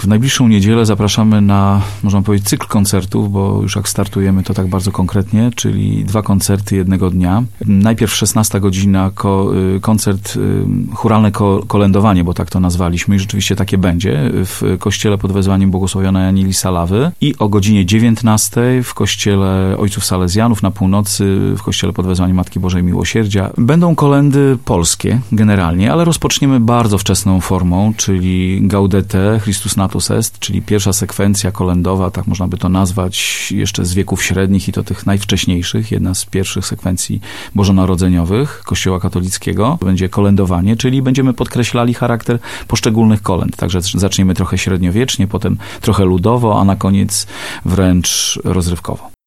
W najbliższą niedzielę zapraszamy na, można powiedzieć, cykl koncertów, bo już jak startujemy to tak bardzo konkretnie, czyli 2 koncerty jednego dnia. Najpierw 16 godzina koncert chóralne kolędowanie, bo tak to nazwaliśmy i rzeczywiście takie będzie w kościele pod wezwaniem błogosławionej Anieli Salawy i o godzinie 19 w kościele Ojców Salezjanów na północy, w kościele pod wezwaniem Matki Bożej Miłosierdzia. Będą kolendy polskie generalnie, ale rozpoczniemy bardzo wczesną formą, czyli Gaudete, Christus Natus Est, czyli pierwsza sekwencja kolędowa, tak można by to nazwać, jeszcze z wieków średnich i to tych najwcześniejszych, jedna z pierwszych sekwencji bożonarodzeniowych Kościoła katolickiego. Będzie kolędowanie, czyli będziemy podkreślali charakter poszczególnych kolęd. Także zaczniemy trochę średniowiecznie, potem trochę ludowo, a na koniec wręcz rozrywkowo.